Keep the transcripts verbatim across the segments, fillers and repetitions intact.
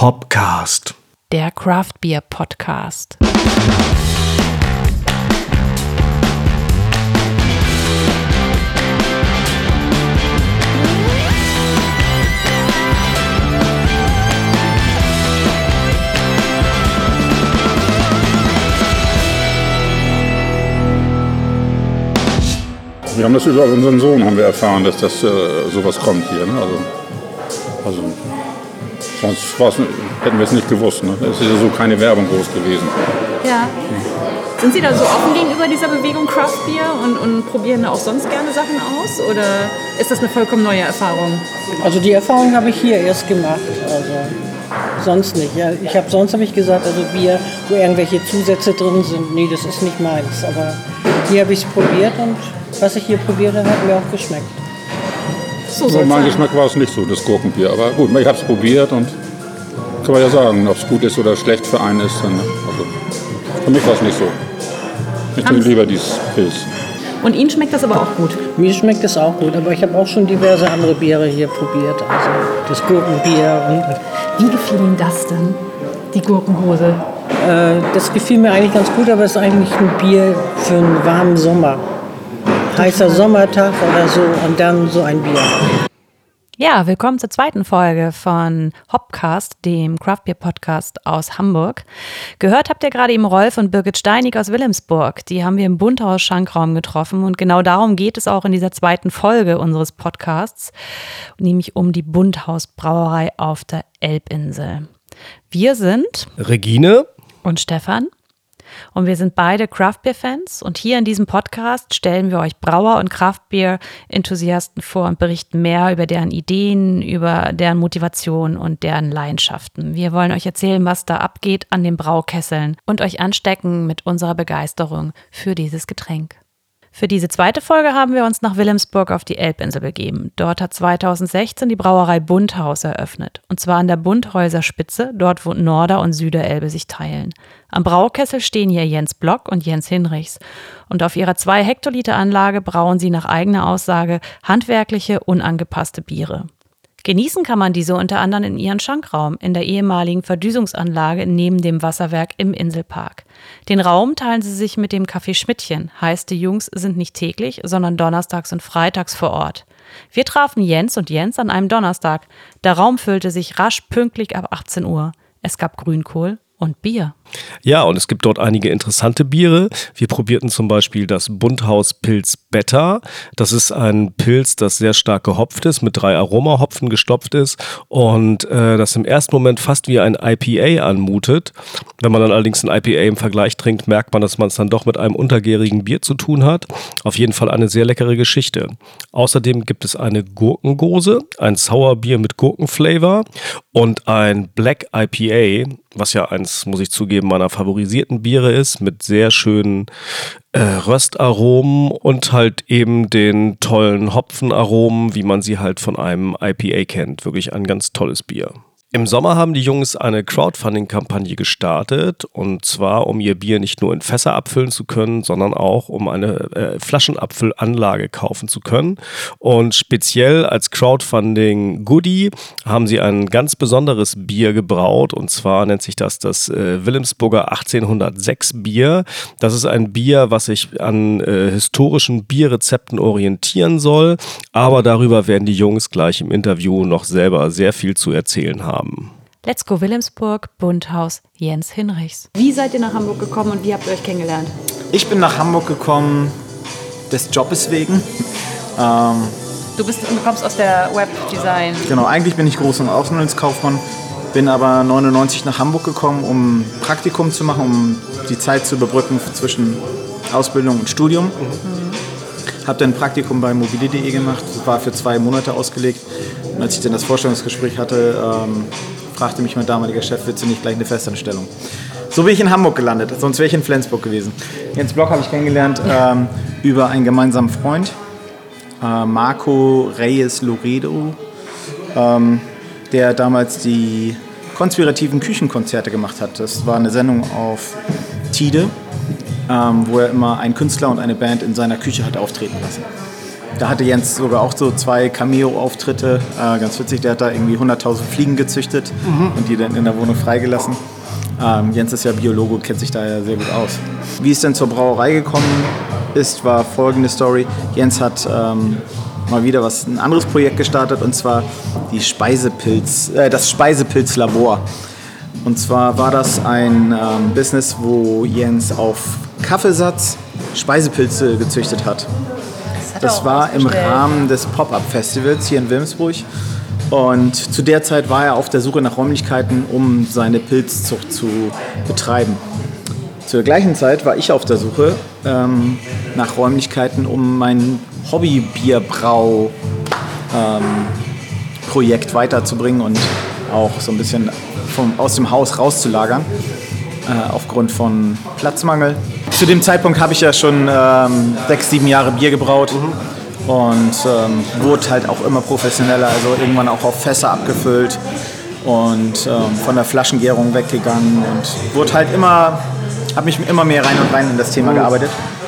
Hopcast, der Craft Beer Podcast. Wir haben das über unseren Sohn haben wir erfahren, dass das äh, sowas kommt hier. Ne? Also, also sonst war's, hätten wir es nicht gewusst. Ne? Es ist ja so keine Werbung groß gewesen. Ja. Sind Sie da so offen gegenüber dieser Bewegung Craft Beer und, und probieren auch sonst gerne Sachen aus? Oder ist das eine vollkommen neue Erfahrung? Also die Erfahrung habe ich hier erst gemacht. Also sonst nicht. Ja, ich habe sonst habe ich gesagt, also Bier, wo irgendwelche Zusätze drin sind, nee, das ist nicht meins. Aber hier habe ich es probiert und was ich hier probiert habe, hat mir auch geschmeckt. So so mein Geschmack war es nicht so, das Gurkenbier. Aber gut, ich habe es probiert und kann man ja sagen, ob es gut ist oder schlecht für einen ist. Dann, also, für mich war es nicht so. Ich trinke lieber dieses Pilz. Und Ihnen schmeckt das aber auch gut? Mir schmeckt es auch gut, aber ich habe auch schon diverse andere Biere hier probiert. Also das Gurkenbier. Und wie gefiel Ihnen das denn, die Gurkenhose? Äh, das gefiel mir eigentlich ganz gut, aber es ist eigentlich ein Bier für einen warmen Sommer. Heißer Sommertag oder so und dann so ein Bier. Ja, willkommen zur zweiten Folge von Hopcast, dem Craft Beer Podcast aus Hamburg. Gehört habt ihr gerade eben Rolf und Birgit Steinig aus Wilhelmsburg. Die haben wir im Bunthaus Schankraum getroffen und genau darum geht es auch in dieser zweiten Folge unseres Podcasts, nämlich um die Bunthaus Brauerei auf der Elbinsel. Wir sind Regine und Stefan. Und wir sind beide Craft-Beer-Fans und hier in diesem Podcast stellen wir euch Brauer und Craft-Beer-Enthusiasten vor und berichten mehr über deren Ideen, über deren Motivation und deren Leidenschaften. Wir wollen euch erzählen, was da abgeht an den Braukesseln und euch anstecken mit unserer Begeisterung für dieses Getränk. Für diese zweite Folge haben wir uns nach Wilhelmsburg auf die Elbinsel begeben. Dort hat zweitausendsechzehn die Brauerei Bunthaus eröffnet. Und zwar an der Bunthäuser Spitze, dort wo Norder- und Süderelbe sich teilen. Am Braukessel stehen hier Jens Block und Jens Hinrichs. Und auf ihrer zwei Hektoliter Anlage brauen sie nach eigener Aussage handwerkliche, unangepasste Biere. Genießen kann man diese unter anderem in ihren Schankraum, in der ehemaligen Verdüsungsanlage neben dem Wasserwerk im Inselpark. Den Raum teilen sie sich mit dem Café Schmidtchen, heißt die Jungs sind nicht täglich, sondern donnerstags und freitags vor Ort. Wir trafen Jens und Jens an einem Donnerstag. Der Raum füllte sich rasch pünktlich ab achtzehn Uhr. Es gab Grünkohl und Bier. Ja, und es gibt dort einige interessante Biere. Wir probierten zum Beispiel das Bunthaus Pilz Beta. Das ist ein Pilz, das sehr stark gehopft ist, mit drei Aromahopfen gestopft ist und äh, das im ersten Moment fast wie ein I P A anmutet. Wenn man dann allerdings ein I P A im Vergleich trinkt, merkt man, dass man es dann doch mit einem untergärigen Bier zu tun hat. Auf jeden Fall eine sehr leckere Geschichte. Außerdem gibt es eine Gurkengose, ein Sauerbier mit Gurkenflavor und ein Black I P A, was ja eins, muss ich zugeben, meiner favorisierten Biere ist, mit sehr schönen äh, Röstaromen und halt eben den tollen Hopfenaromen, wie man sie halt von einem I P A kennt. Wirklich ein ganz tolles Bier. Im Sommer haben die Jungs eine Crowdfunding-Kampagne gestartet und zwar, um ihr Bier nicht nur in Fässer abfüllen zu können, sondern auch, um eine äh, Flaschenabfüllanlage kaufen zu können. Und speziell als Crowdfunding-Goodie haben sie ein ganz besonderes Bier gebraut und zwar nennt sich das das äh, Wilhelmsburger achtzehnhundertsechs Bier. Das ist ein Bier, was sich an äh, historischen Bierrezepten orientieren soll, aber darüber werden die Jungs gleich im Interview noch selber sehr viel zu erzählen haben. Let's go Wilhelmsburg, Bunthaus, Jens Hinrichs. Wie seid ihr nach Hamburg gekommen und wie habt ihr euch kennengelernt? Ich bin nach Hamburg gekommen des Jobes wegen. Ähm, Du, bist, du kommst aus der Webdesign. genau, eigentlich bin ich Groß- und Außenhandelskaufmann, bin aber neunundneunzig nach Hamburg gekommen, um Praktikum zu machen, um die Zeit zu überbrücken zwischen Ausbildung und Studium. Mhm. Habe dann ein Praktikum bei mobile punkt de gemacht, war für zwei Monate ausgelegt. Und als ich dann das Vorstellungsgespräch hatte, ähm, fragte mich mein damaliger Chef, willst du nicht gleich eine Festanstellung? So bin ich in Hamburg gelandet, sonst wäre ich in Flensburg gewesen. Jens Block habe ich kennengelernt ähm, über einen gemeinsamen Freund, äh, Marco Reyes Loredo, ähm, der damals die konspirativen Küchenkonzerte gemacht hat. Das war eine Sendung auf Tide, ähm, wo er immer einen Künstler und eine Band in seiner Küche hat auftreten lassen. Da hatte Jens sogar auch so zwei Cameo-Auftritte. Äh, ganz witzig, der hat da irgendwie hunderttausend Fliegen gezüchtet mhm. und die dann in der Wohnung freigelassen. Ähm, Jens ist ja Biologe, kennt sich da ja sehr gut aus. Wie es denn zur Brauerei gekommen ist, war folgende Story. Jens hat ähm, mal wieder was, ein anderes Projekt gestartet, und zwar die Speisepilz, äh, das Speisepilzlabor. Und zwar war das ein ähm, Business, wo Jens auf Kaffeesatz Speisepilze gezüchtet hat. Das, das war im Rahmen des Pop-Up-Festivals hier in Wilmsburg. Und zu der Zeit war er auf der Suche nach Räumlichkeiten, um seine Pilzzucht zu betreiben. Zur gleichen Zeit war ich auf der Suche ähm, nach Räumlichkeiten, um mein Hobby-Bierbrau-Projekt ähm, weiterzubringen und auch so ein bisschen vom, aus dem Haus rauszulagern, äh, aufgrund von Platzmangel. Zu dem Zeitpunkt habe ich ja schon ähm, sechs, sieben Jahre Bier gebraut. Mhm. Und ähm, wurde halt auch immer professioneller, also irgendwann auch auf Fässer abgefüllt und ähm, von der Flaschengärung weggegangen und wurde halt immer, habe mich immer mehr rein und rein in das Thema gearbeitet.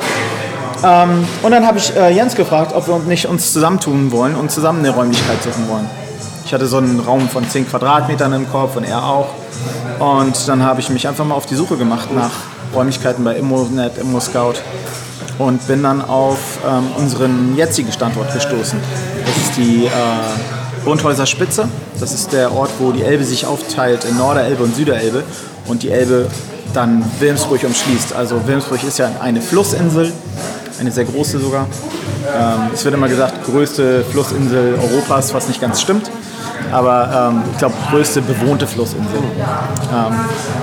Ähm, und dann habe ich äh, Jens gefragt, ob wir uns nicht uns zusammentun wollen und zusammen eine Räumlichkeit suchen wollen. Ich hatte so einen Raum von zehn Quadratmetern im Kopf und er auch. Und dann habe ich mich einfach mal auf die Suche gemacht nach Räumlichkeiten bei ImmoNet, ImmoScout. Und bin dann auf ähm, unseren jetzigen Standort gestoßen. Das ist die äh, Bundhäuser Spitze. Das ist der Ort, wo die Elbe sich aufteilt in Norderelbe und Süderelbe und die Elbe dann Wilmsburg umschließt. Also Wilmsburg ist ja eine Flussinsel, eine sehr große sogar. Ähm, es wird immer gesagt, größte Flussinsel Europas, was nicht ganz stimmt. Aber ähm, ich glaube, größte bewohnte Flussinsel. Ähm,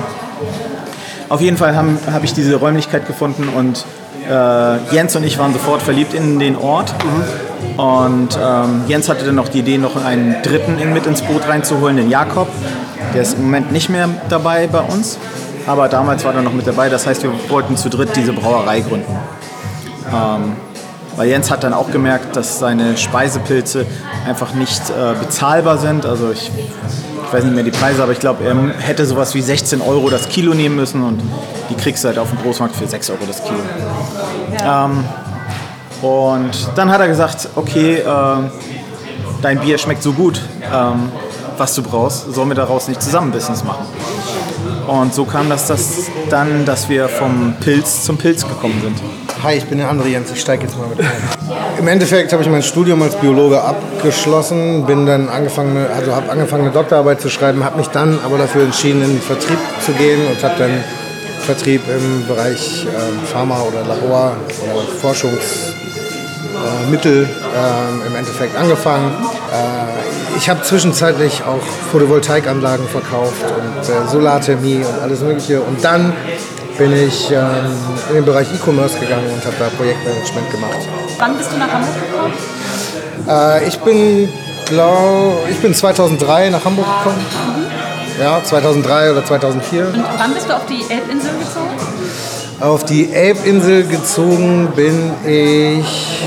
auf jeden Fall habe hab ich diese Räumlichkeit gefunden und Äh, Jens und ich waren sofort verliebt in den Ort. Mhm. Und ähm, Jens hatte dann noch die Idee, noch einen Dritten in, mit ins Boot reinzuholen, den Jakob. Der ist im Moment nicht mehr dabei bei uns, aber damals war er noch mit dabei. Das heißt, wir wollten zu dritt diese Brauerei gründen. Ähm, weil Jens hat dann auch gemerkt, dass seine Speisepilze einfach nicht äh, bezahlbar sind. Also ich, ich weiß nicht mehr die Preise, aber ich glaube, er hätte sowas wie sechzehn Euro das Kilo nehmen müssen und die kriegst du halt auf dem Großmarkt für sechs Euro das Kilo. Ja. Ähm, und dann hat er gesagt, okay, äh, dein Bier schmeckt so gut, ähm, was du brauchst, sollen wir daraus nicht zusammen Business machen? Und so kam das, das dann, dass wir vom Pilz zum Pilz gekommen sind. Hi, ich bin der andere Jens, ich steige jetzt mal mit ein. Im Endeffekt habe ich mein Studium als Biologe abgeschlossen, bin dann angefangen, also habe angefangen eine Doktorarbeit zu schreiben, habe mich dann aber dafür entschieden, in den Vertrieb zu gehen und habe dann Vertrieb im Bereich äh, Pharma oder Labor oder Forschungsmittel äh, im Endeffekt angefangen. Äh, ich habe zwischenzeitlich auch Photovoltaikanlagen verkauft und äh, Solarthermie und alles Mögliche. Und dann bin ich ähm, in den Bereich E-Commerce gegangen und habe da Projektmanagement gemacht. Wann bist du nach Hamburg gekommen? Äh, ich bin, glaub, ich bin zweitausenddrei nach Hamburg gekommen. Mhm. Ja, zweitausenddrei oder zweitausendvier. Und wann bist du auf die Elbinsel gezogen? Auf die Elbinsel gezogen bin ich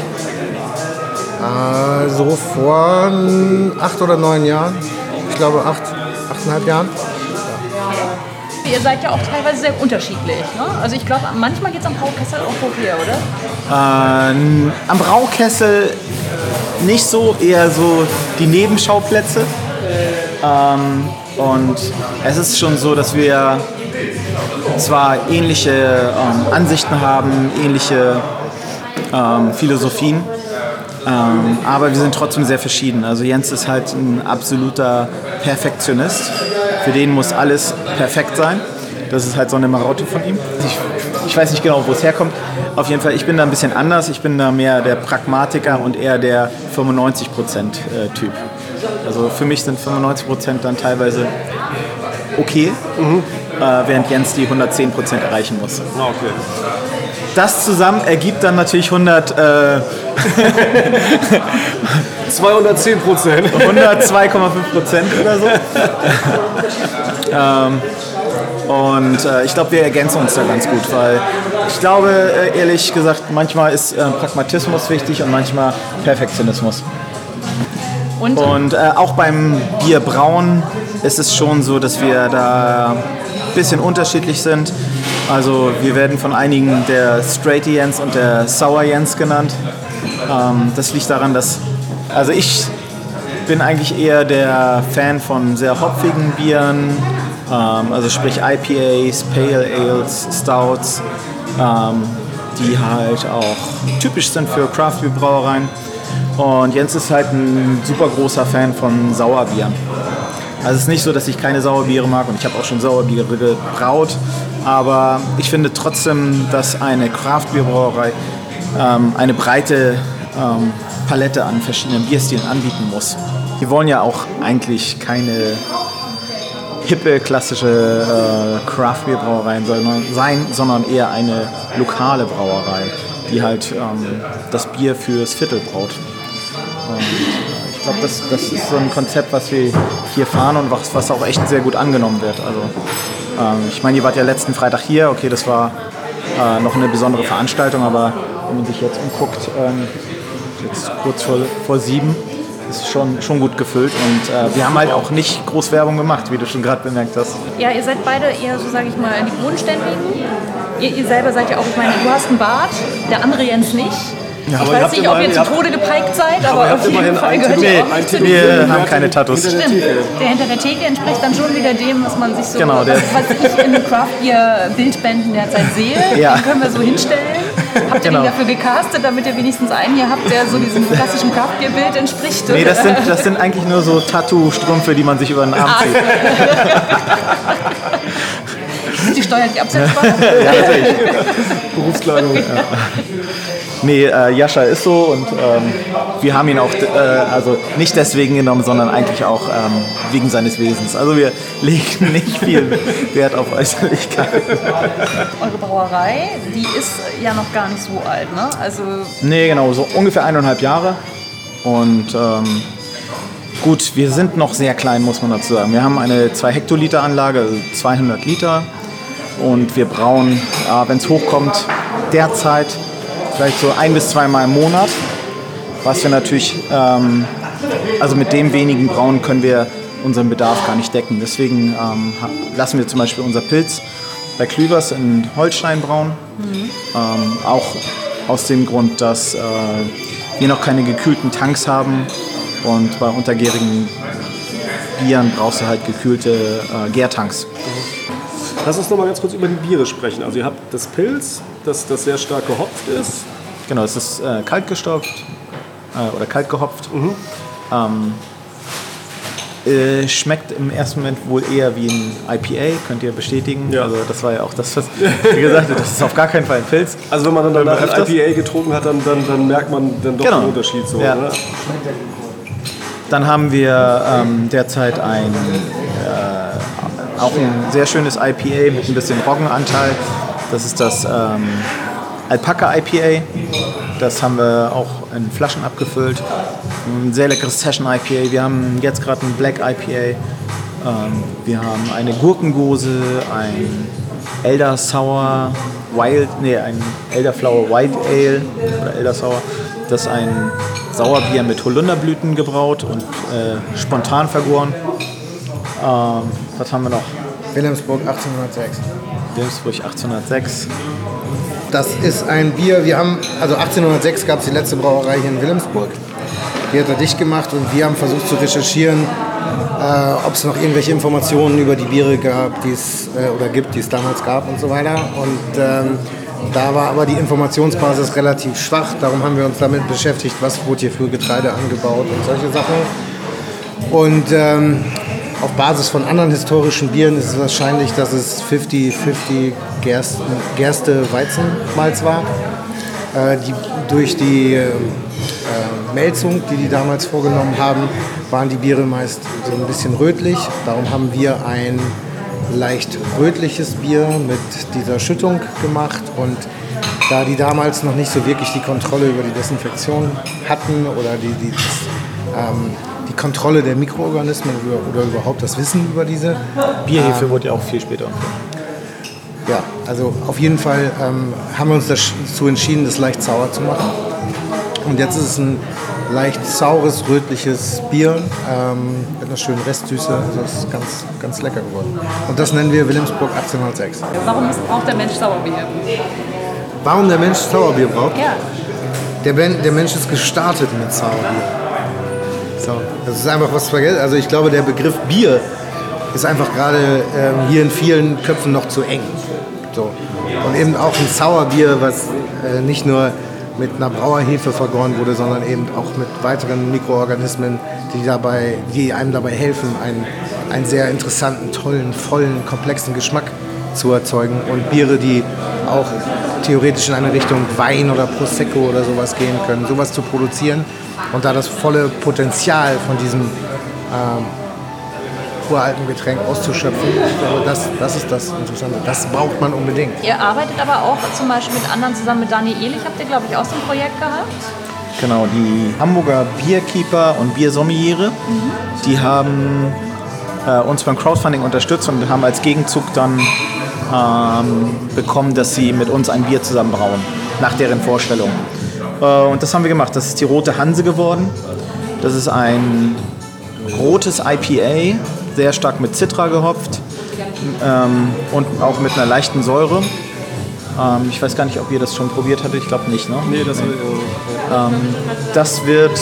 äh, so vor acht oder neun Jahren. Ich glaube acht, achteinhalb Jahren. Ihr seid ja auch teilweise sehr unterschiedlich, ne? Also ich glaube, manchmal geht es am Braukessel auch hochher, oder? Ähm, am Braukessel nicht so, eher so die Nebenschauplätze. Ähm, und es ist schon so, dass wir zwar ähnliche ähm, Ansichten haben, ähnliche ähm, Philosophien, ähm, aber wir sind trotzdem sehr verschieden. Also Jens ist halt ein absoluter Perfektionist. Für den muss alles perfekt sein. Das ist halt so eine Marotte von ihm. Ich, ich weiß nicht genau, wo es herkommt. Auf jeden Fall, ich bin da ein bisschen anders. Ich bin da mehr der Pragmatiker und eher der fünfundneunzig Prozent Typ. Also für mich sind fünfundneunzig Prozent dann teilweise okay, mhm. äh, während Jens die hundertzehn Prozent erreichen muss. Okay. Das zusammen ergibt dann natürlich hundert, äh, zweihundertzehn Prozent. hundertzwei Komma fünf Prozent oder so. ähm, und äh, ich glaube, wir ergänzen uns da ganz gut, weil ich glaube, äh, ehrlich gesagt, manchmal ist äh, Pragmatismus wichtig und manchmal Perfektionismus. Und, und äh, auch beim Bierbrauen ist es schon so, dass wir da ein bisschen unterschiedlich sind. Also wir werden von einigen der Straight Jens und der Sour Jens genannt. Ähm, das liegt daran, dass, also ich bin eigentlich eher der Fan von sehr hopfigen Bieren, ähm, also sprich I P As, Pale Ales, Stouts, ähm, die halt auch typisch sind für Craft-Bier-Brauereien. Und Jens ist halt ein super großer Fan von Sauerbieren. Also es ist nicht so, dass ich keine Sauerbiere mag und ich habe auch schon Sauerbiere gebraut, aber ich finde trotzdem, dass eine Craft-Bier-Brauerei ähm, eine breite ähm, Palette an verschiedenen Bierstilen anbieten muss. Wir wollen ja auch eigentlich keine hippe, klassische äh, Craft-Bier-Brauereien sein, sondern eher eine lokale Brauerei, die halt ähm, das Bier fürs Viertel braut. Und ich glaube, das, das ist so ein Konzept, was wir hier fahren und was, was auch echt sehr gut angenommen wird. Also, ähm, ich meine, ihr wart ja letzten Freitag hier, okay, das war äh, noch eine besondere Veranstaltung, aber wenn man sich jetzt umguckt, ähm, jetzt kurz vor, vor sieben, ist schon, schon gut gefüllt und äh, wir haben halt auch nicht groß Werbung gemacht, wie du schon gerade bemerkt hast. Ja, ihr seid beide eher so, sage ich mal, die Bodenständigen. Ihr, ihr selber seid ja auch, ich meine, du hast einen Bart, der andere Jens nicht. Ja, ich weiß nicht, ob ihr zu Tode gepeigt seid, aber, aber auf jeden Fall gehört nee, ihr auch zu den Wir haben keine Tattoos. Stimmt, der hinter der Theke entspricht dann schon wieder dem, was man sich so, genau, was, was ich in den Craft-Bier-Bildbänden derzeit sehe. Ja. Den können wir so hinstellen. Habt ihr genau. den dafür gecastet, damit ihr wenigstens einen hier habt, der so diesem klassischen Craft-Bier-Bild entspricht? Nee, das sind, das sind eigentlich nur so Tattoo-Strümpfe, die man sich über den Arm zieht. Sind die steuerlich absetzbar? Ja, natürlich. Berufskleidung. Ja. Nee, äh, Jascha ist so und ähm, wir haben ihn auch äh, also nicht deswegen genommen, sondern eigentlich auch ähm, wegen seines Wesens. Also wir legen nicht viel Wert auf Äußerlichkeiten. Eure Brauerei, die ist ja noch gar nicht so alt, ne? Also nee, genau, so ungefähr eineinhalb Jahre. Und ähm, gut, wir sind noch sehr klein, muss man dazu sagen. Wir haben eine zwei Hektoliter Anlage, also zweihundert Liter. Und wir brauen, äh, wenn es hochkommt, derzeit vielleicht so ein bis zweimal im Monat, was wir natürlich, ähm, also mit dem wenigen Brauen können wir unseren Bedarf gar nicht decken. Deswegen ähm, lassen wir zum Beispiel unser Pilz bei Klüvers in Holstein brauen. Mhm. Ähm, auch aus dem Grund, dass äh, wir noch keine gekühlten Tanks haben und bei untergärigen Bieren brauchst du halt gekühlte äh, Gärtanks. Lass uns noch mal ganz kurz über die Biere sprechen. Also ihr habt das Pilz, das, das sehr stark gehopft ist. Genau, es ist äh, kalt gestopft äh, oder kalt gehopft. Mhm. Ähm, äh, schmeckt im ersten Moment wohl eher wie ein I P A, könnt ihr bestätigen. Ja. Also das war ja auch das, was wie gesagt, das ist auf gar keinen Fall ein Pilz. Also wenn man dann danach ein I P A getrunken hat, dann, dann, dann merkt man dann doch genau. den Unterschied. So, ja. Oder? Dann haben wir ähm, derzeit ein äh, auch ein sehr schönes I P A mit ein bisschen Roggenanteil. Das ist das ähm, Alpaca I P A. Das haben wir auch in Flaschen abgefüllt. Ein sehr leckeres Session I P A. Wir haben jetzt gerade ein Black I P A. Ähm, wir haben eine Gurkengose, ein Elder Sour Wild, nee, ein Elderflower White Ale oder Elder Sour. Das ist ein Sauerbier mit Holunderblüten gebraut und äh, spontan vergoren. Ähm, was haben wir noch? Wilhelmsburg achtzehnhundertsechs. Wilhelmsburg achtzehnhundertsechs. Das ist ein Bier, wir haben, also achtzehnhundertsechs gab es die letzte Brauerei hier in Wilhelmsburg. Die hat er dicht gemacht und wir haben versucht zu recherchieren, äh, ob es noch irgendwelche Informationen über die Biere gab, die es äh, oder gibt, die es damals gab und so weiter. Und ähm, da war aber die Informationsbasis relativ schwach. Darum haben wir uns damit beschäftigt, was wurde hier für Getreide angebaut und solche Sachen. Und ähm, auf Basis von anderen historischen Bieren ist es wahrscheinlich, dass es fünfzig fünfzig Gerste, Gerste Weizenmalz war. Äh, die, durch die äh, Melzung, die die damals vorgenommen haben, waren die Biere meist so ein bisschen rötlich. Darum haben wir ein leicht rötliches Bier mit dieser Schüttung gemacht. Und da die damals noch nicht so wirklich die Kontrolle über die Desinfektion hatten oder die, die ähm, die Kontrolle der Mikroorganismen oder, oder überhaupt das Wissen über diese. Bierhefe ähm, wurde ja auch viel später. Ja, also auf jeden Fall ähm, haben wir uns dazu entschieden, das leicht sauer zu machen. Und jetzt ist es ein leicht saures, rötliches Bier ähm, mit einer schönen Restsüße. Also das ist ganz, ganz lecker geworden. Und das nennen wir Wilhelmsburg achtzehnhundertsechs. Warum braucht der Mensch Sauerbier? Warum der Mensch Sauerbier braucht? Ja. der, ben, der Mensch ist gestartet mit Sauerbier. So, das ist einfach was vergessen. Also ich glaube, der Begriff Bier ist einfach gerade ähm, hier in vielen Köpfen noch zu eng. So. Und eben auch ein Sauerbier, was äh, nicht nur mit einer Brauerhefe vergoren wurde, sondern eben auch mit weiteren Mikroorganismen, die, dabei, die einem dabei helfen, einen, einen sehr interessanten, tollen, vollen, komplexen Geschmack zu erzeugen. Und Biere, die auch theoretisch in eine Richtung Wein oder Prosecco oder sowas gehen können, sowas zu produzieren und da das volle Potenzial von diesem ähm, uralten Getränk auszuschöpfen. Ich glaube, das, das ist das Interessante. Das braucht man unbedingt. Ihr arbeitet aber auch zum Beispiel mit anderen zusammen, mit Dani Ehlich habt ihr, glaube ich, auch so ein Projekt gehabt? Genau, die Hamburger Bierkeeper und Biersommeliere, mhm. die haben äh, uns beim Crowdfunding unterstützt und haben als Gegenzug dann ähm, bekommen, dass sie mit uns ein Bier zusammen brauen, nach deren Vorstellung. Äh, und das haben wir gemacht. Das ist die Rote Hanse geworden. Das ist ein rotes I P A, sehr stark mit Citra gehopft ähm, und auch mit einer leichten Säure. Ähm, ich weiß gar nicht, ob ihr das schon probiert hattet, ich glaube nicht, ne? Nee, das, nee. Ähm, das wird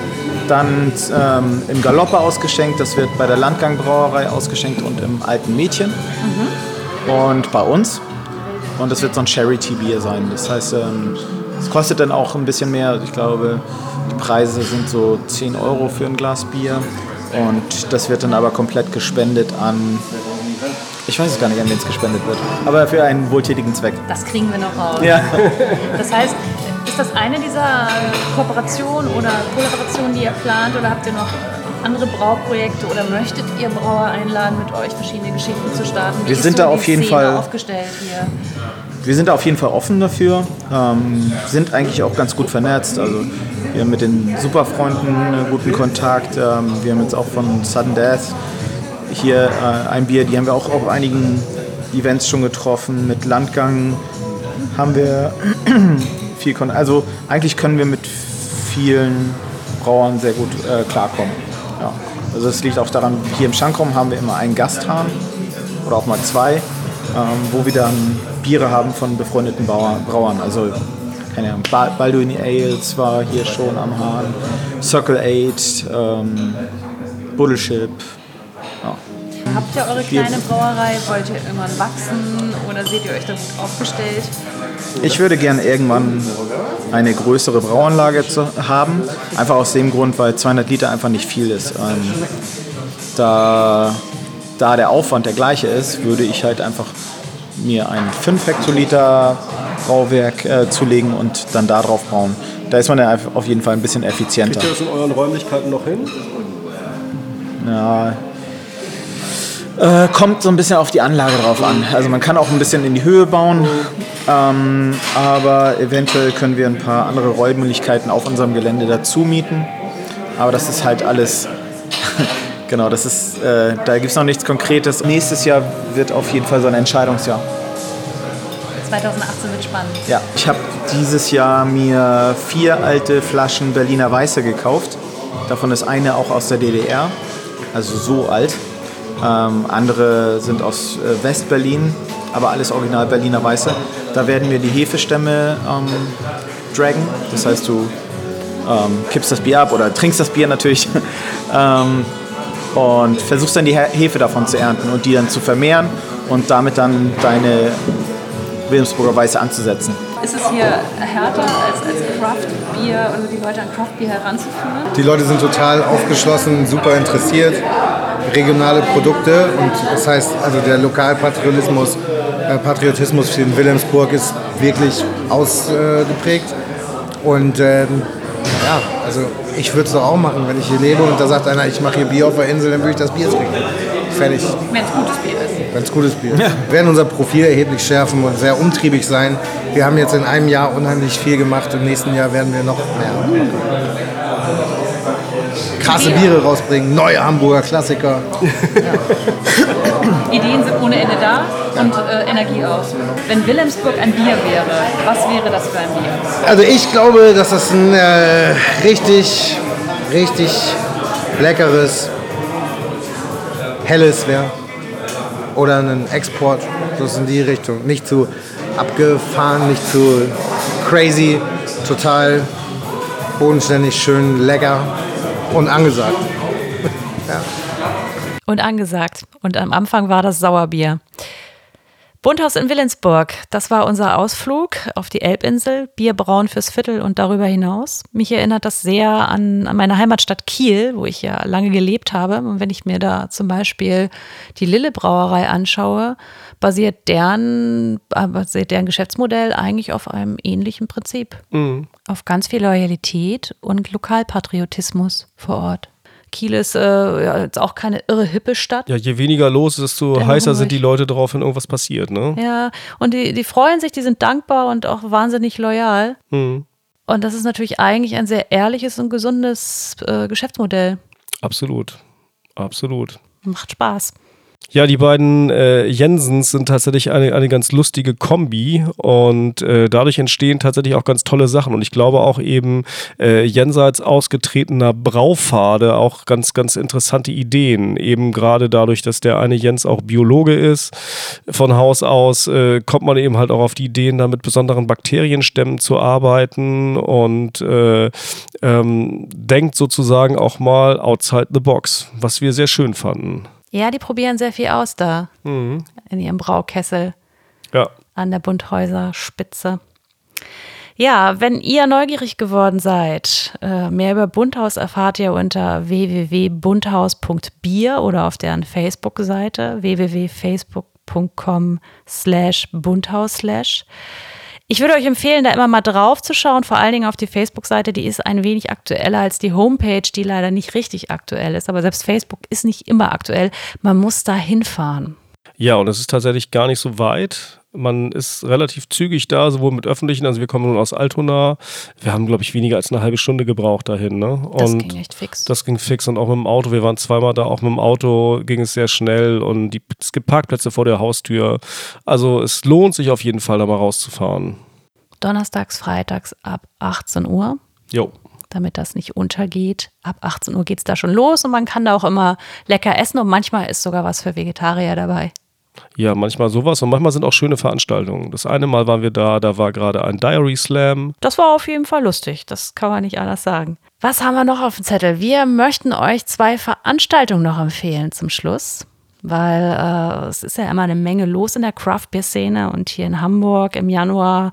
dann ähm, im Galoppa ausgeschenkt, das wird bei der Landgang Brauerei ausgeschenkt und im Alten Mädchen mhm. und bei uns. Und das wird so ein Charity-Bier sein. Das heißt, ähm, es kostet dann auch ein bisschen mehr. Ich glaube, die Preise sind so zehn Euro für ein Glas Bier. Und das wird dann aber komplett gespendet an, ich weiß es gar nicht, an wen es gespendet wird, aber für einen wohltätigen Zweck. Das kriegen wir noch raus. Ja. Das heißt, ist das eine dieser Kooperationen oder Kollaborationen, die ihr plant, oder habt ihr noch andere Brauprojekte oder möchtet ihr Brauer einladen, mit euch verschiedene Geschichten zu starten? Wie wir ist sind so da die auf jeden Szene Fall aufgestellt hier? Wir sind da auf jeden Fall offen dafür, ähm, sind eigentlich auch ganz gut vernetzt. Also wir haben mit den Superfreunden einen guten Kontakt. Ähm, wir haben jetzt auch von Sudden Death hier äh, ein Bier, die haben wir auch auf einigen Events schon getroffen. Mit Landgang haben wir viel Kontakt. Also eigentlich können wir mit vielen Brauern sehr gut äh, klarkommen. Ja. Also es liegt auch daran, hier im Schankraum haben wir immer einen Gasthahn oder auch mal zwei, ähm, wo wir dann Biere haben von befreundeten Brauer, Brauern. Also keine Ahnung, Balduin Ales war hier schon am Hahn, Circle Eight, ähm, Buddleship. Ja. Habt ihr eure kleine Brauerei? Wollt ihr irgendwann wachsen oder seht ihr euch da gut aufgestellt? Ich würde gerne irgendwann eine größere Brauanlage zu haben. Einfach aus dem Grund, weil zweihundert Liter einfach nicht viel ist. Ähm, da, da der Aufwand der gleiche ist, würde ich halt einfach mir ein fünf Hektoliter Brauwerk äh, zulegen und dann da drauf brauen. Da ist man dann auf jeden Fall ein bisschen effizienter. Kriegt ihr das in euren Räumlichkeiten noch hin? Ja, äh, kommt so ein bisschen auf die Anlage drauf an. Also man kann auch ein bisschen in die Höhe bauen, ähm, aber eventuell können wir ein paar andere Räumlichkeiten auf unserem Gelände dazu mieten. Aber das ist halt alles, genau, das ist, äh, da gibt es noch nichts Konkretes. Nächstes Jahr wird auf jeden Fall so ein Entscheidungsjahr. zwanzig achtzehn wird spannend. Ja, ich habe dieses Jahr mir vier alte Flaschen Berliner Weiße gekauft. Davon ist eine auch aus der D D R, also so alt. Ähm, andere sind aus äh, West-Berlin, aber alles original Berliner Weiße. Da werden wir die Hefestämme ähm, dragen. Das heißt, du ähm, kippst das Bier ab oder trinkst das Bier natürlich ähm, und versuchst dann die Hefe davon zu ernten und die dann zu vermehren und damit dann deine Wilhelmsburger Weiße anzusetzen. Ist es hier härter als, als Craft-Bier, also die Leute an Craft-Bier heranzuführen? Die Leute sind total aufgeschlossen, super interessiert, regionale Produkte, und das heißt, also der Lokalpatriotismus, äh, Patriotismus in Wilhelmsburg ist wirklich ausgeprägt. Äh, und ähm, ja, also ich würde es doch auch machen, wenn ich hier lebe und da sagt einer, ich mache hier Bier auf der Insel, dann würde ich das Bier trinken. Fertig. Wenn es gutes Bier ist. Ganz gutes Bier. Ja. Wir werden unser Profil erheblich schärfen und sehr umtriebig sein. Wir haben jetzt in einem Jahr unheimlich viel gemacht. Im nächsten Jahr werden wir noch mehr krasse Biere rausbringen. Neue Hamburger Klassiker. Ja. Ideen sind ohne Ende da und äh, Energie auch. Wenn Wilhelmsburg ein Bier wäre, was wäre das für ein Bier? Also ich glaube, dass das ein äh, richtig, richtig leckeres, helles wäre. Oder einen Export, so ist in die Richtung. Nicht zu abgefahren, nicht zu crazy, total bodenständig, schön, lecker und angesagt. Ja. Und angesagt. Und am Anfang war das Sauerbier. Bunthaus in Wilhelmsburg, das war unser Ausflug auf die Elbinsel, Bierbrauen fürs Viertel und darüber hinaus. Mich erinnert das sehr an, an meine Heimatstadt Kiel, wo ich ja lange gelebt habe. Und wenn ich mir da zum Beispiel die Lille Brauerei anschaue, basiert deren, basiert deren Geschäftsmodell eigentlich auf einem ähnlichen Prinzip. Mhm. Auf ganz viel Loyalität und Lokalpatriotismus vor Ort. Kiel ist äh, ja, jetzt auch keine irre hippe Stadt. Ja, je weniger los ist, desto Dennoch heißer sind die Leute drauf, wenn irgendwas passiert, ne? Ja, und die, die freuen sich, die sind dankbar und auch wahnsinnig loyal. Mhm. Und das ist natürlich eigentlich ein sehr ehrliches und gesundes äh, Geschäftsmodell. Absolut, absolut. Macht Spaß. Ja, die beiden äh, Jensens sind tatsächlich eine, eine ganz lustige Kombi und äh, dadurch entstehen tatsächlich auch ganz tolle Sachen und ich glaube auch eben äh, jenseits ausgetretener Braupfade auch ganz, ganz interessante Ideen, eben gerade dadurch, dass der eine Jens auch Biologe ist. Von Haus aus äh, kommt man eben halt auch auf die Ideen, da mit besonderen Bakterienstämmen zu arbeiten und äh, ähm, denkt sozusagen auch mal outside the box, was wir sehr schön fanden. Ja, die probieren sehr viel aus da mhm. in ihrem Braukessel ja. an der Bunthäuser Spitze. Ja, wenn ihr neugierig geworden seid, äh, mehr über Bunthaus erfahrt ihr unter w w w punkt bunthaus punkt bier oder auf deren Facebook-Seite w w w punkt facebook punkt com slash bunthaus slash. Ich würde euch empfehlen, da immer mal drauf zu schauen, vor allen Dingen auf die Facebook-Seite, die ist ein wenig aktueller als die Homepage, die leider nicht richtig aktuell ist. Aber selbst Facebook ist nicht immer aktuell, man muss da hinfahren. Ja, und es ist tatsächlich gar nicht so weit. Man ist relativ zügig da, sowohl mit öffentlichen, also wir kommen nun aus Altona. Wir haben, glaube ich, weniger als eine halbe Stunde gebraucht dahin. Ne? Und das ging echt fix. Das ging fix und auch mit dem Auto. Wir waren zweimal da, auch mit dem Auto ging es sehr schnell und die, es gibt Parkplätze vor der Haustür. Also es lohnt sich auf jeden Fall, da mal rauszufahren. Donnerstags, freitags ab achtzehn Uhr. Jo. Damit das nicht untergeht. Ab achtzehn Uhr geht es da schon los und man kann da auch immer lecker essen und manchmal ist sogar was für Vegetarier dabei. Ja, manchmal sowas und manchmal sind auch schöne Veranstaltungen. Das eine Mal waren wir da, da war gerade ein Diary Slam. Das war auf jeden Fall lustig, das kann man nicht anders sagen. Was haben wir noch auf dem Zettel? Wir möchten euch zwei Veranstaltungen noch empfehlen zum Schluss, weil äh, es ist ja immer eine Menge los in der Craft-Bier-Szene und hier in Hamburg im Januar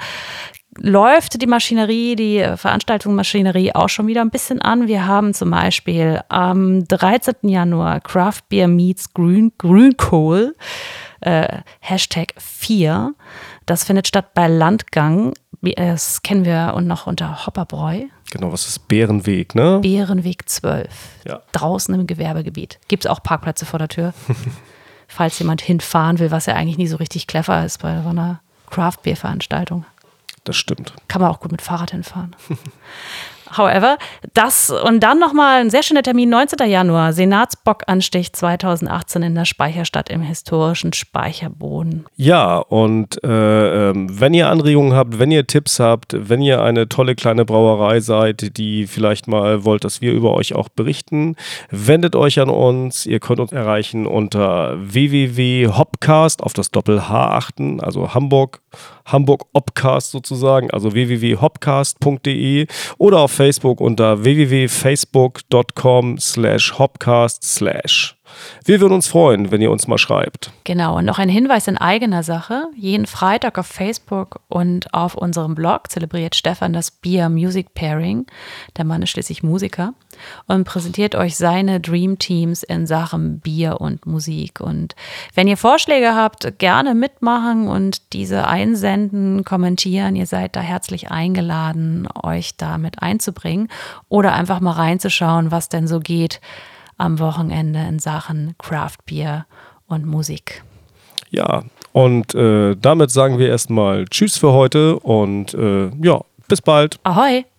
läuft die Maschinerie, die Veranstaltungsmaschinerie auch schon wieder ein bisschen an. Wir haben zum Beispiel am dreizehnten Januar Craft Beer Meets Grün, Grünkohl, äh, Hashtag vier. Das findet statt bei Landgang. Das kennen wir und noch unter Hopperbräu. Genau, was ist Bärenweg, ne? Bärenweg zwölf. Ja. Draußen im Gewerbegebiet. Gibt es auch Parkplätze vor der Tür. Falls jemand hinfahren will, was ja eigentlich nie so richtig clever ist bei so einer Craft-Beer-Veranstaltung. Das stimmt. Kann man auch gut mit Fahrrad hinfahren. However, das und dann nochmal ein sehr schöner Termin, neunzehnten Januar, Senatsbockanstich zweitausendachtzehn in der Speicherstadt im historischen Speicherboden. Ja, und äh, wenn ihr Anregungen habt, wenn ihr Tipps habt, wenn ihr eine tolle kleine Brauerei seid, die vielleicht mal wollt, dass wir über euch auch berichten, wendet euch an uns. Ihr könnt uns erreichen unter w w w punkt hopcast, auf das Doppel-H achten, also Hamburg, Hamburg Opcast sozusagen, also w w w punkt hopcast punkt d e oder auf Facebook unter w w w punkt facebook punkt com slash hopcast slash. Wir würden uns freuen, wenn ihr uns mal schreibt. Genau, und noch ein Hinweis in eigener Sache. Jeden Freitag auf Facebook und auf unserem Blog zelebriert Stefan das Bier Music Pairing. Der Mann ist schließlich Musiker und präsentiert euch seine Dream Teams in Sachen Bier und Musik. Und wenn ihr Vorschläge habt, gerne mitmachen und diese einsenden, kommentieren. Ihr seid da herzlich eingeladen, euch da mit einzubringen oder einfach mal reinzuschauen, was denn so geht am Wochenende in Sachen Craft Beer und Musik. Ja, und äh, damit sagen wir erstmal Tschüss für heute und äh, ja, bis bald. Ahoi!